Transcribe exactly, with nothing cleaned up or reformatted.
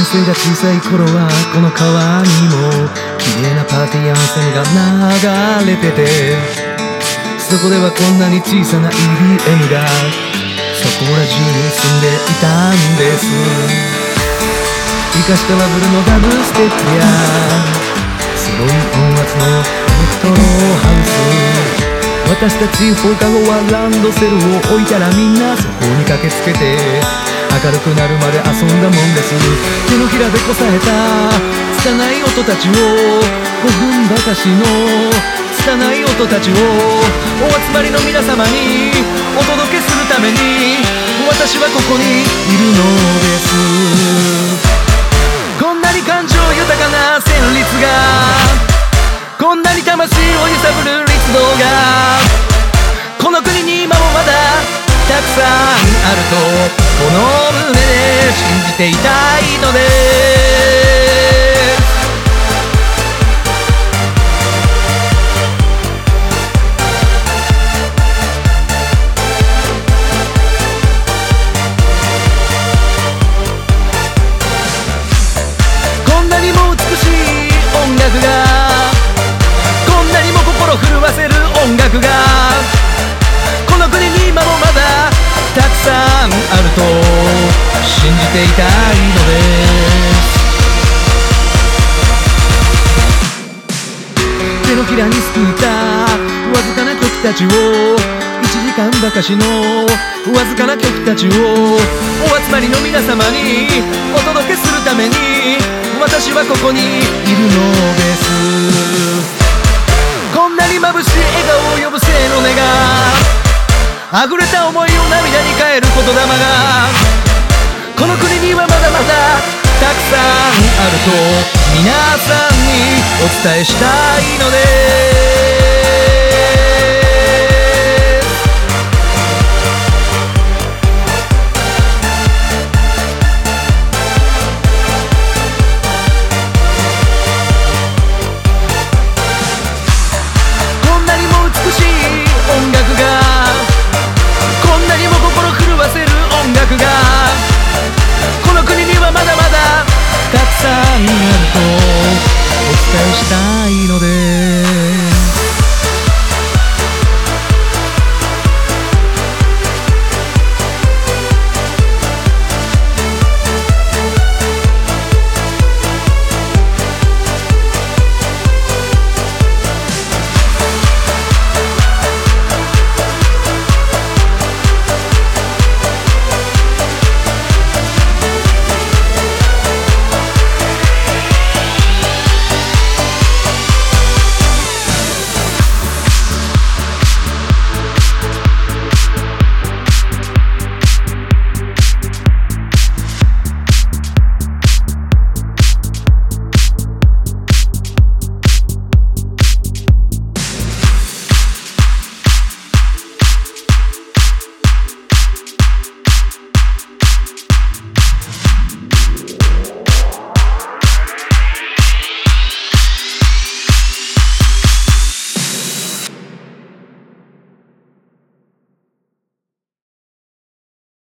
年生が小さい頃はこの川にも綺麗なパーティーアンセムが流れてて、そこではこんなに小さな イーディーエム がそこら中に住んでいたんです。生かしたバブルのダブステップやすごい音圧のエレクトロハウス、私たち放課後はランドセルを置いたらみんなそこに駆けつけて明るくなるまで遊んだもんです。手のひらでこさえた拙い音たちをごふんばかしの拙い音たちをお集まりの皆様にお届けするために私はここにいるのです。こんなに感情豊かな旋律が、こんなに魂を揺さぶる律動がこの国に今もまだたくさんあるとこの胸で信じていたいのです。こんなにも美しい音楽が、こんなにも心震わせる音楽がこの国に今もまだたくさんあると信じていたいのです。手のひらにすくったわずかな曲たちをいちじかんばかしのわずかな曲たちをお集まりの皆様にお届けするために私はここにいるのです。こんなに眩しい笑顔を呼ぶ生の音が、溢れた思いを涙に変える言霊がこの国にはまだまだたくさんあると皆さんにお伝えしたいのです。